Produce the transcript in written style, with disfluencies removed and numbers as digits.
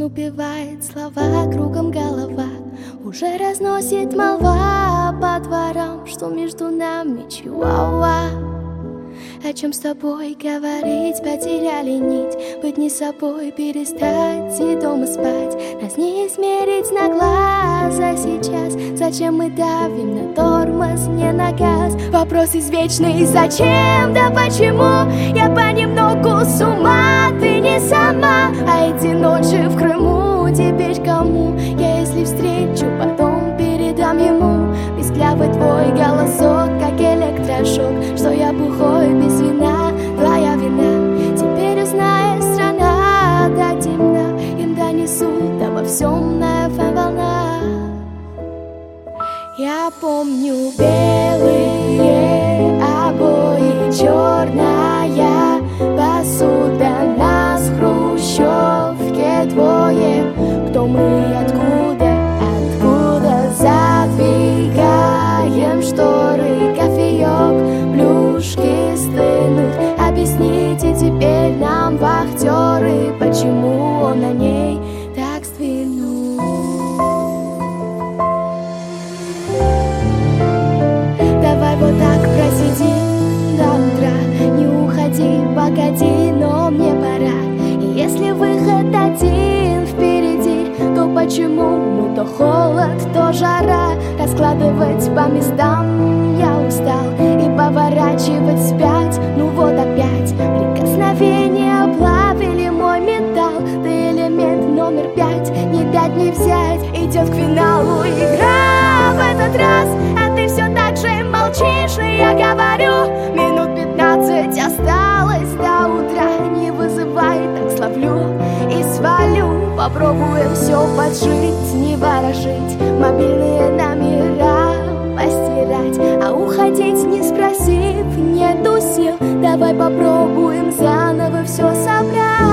убивает слова, кругом голова. Уже разносит молва по дворам, что между нами чуауа. О чем с тобой говорить, потеряли нить. Быть не собой, перестать и дома спать. Нас не измерить на глаз, а сейчас зачем мы давим на тормоз, не на газ? Вопрос извечный, зачем, да почему? Я понемногу с ума, ты не сама. А эти ночи в Крыму теперь кому? Я если встречу, потом передам ему писклявый твой голосок, как электрошок. Что я бухой без вина, твоя вина. Теперь узнает страна до темна. Им донесут обо всем на FM-волнах. Я помню белые обои, черная посуда. Нас в хрущевке двое. Кто мы, откуда, откуда? Задвигаем шторы, кофеек, плюшки стынут. Объясните теперь нам, вахтеры, почему он на ней так сдвинул. Давай вот так просидим до утра. Не уходи, погоди, но мне пора. И если выход один впереди, то почему мы то холод, то жара? Раскладывать по местам я устал и поворачивать вспять. Ну вот опять прикосновения оплавили мой металл. Ты элемент номер 5, не дать не взять. Идет к финалу игра в этот раз, а ты все так же молчишь. И я говорю, минут 15 осталось до утра. Не вызывай, так словлю и свалю. Попробуем все поджить, не ворожить, мобильные номера постирать. А уходить не спросив, нету сил. Давай попробуем заново все собрать.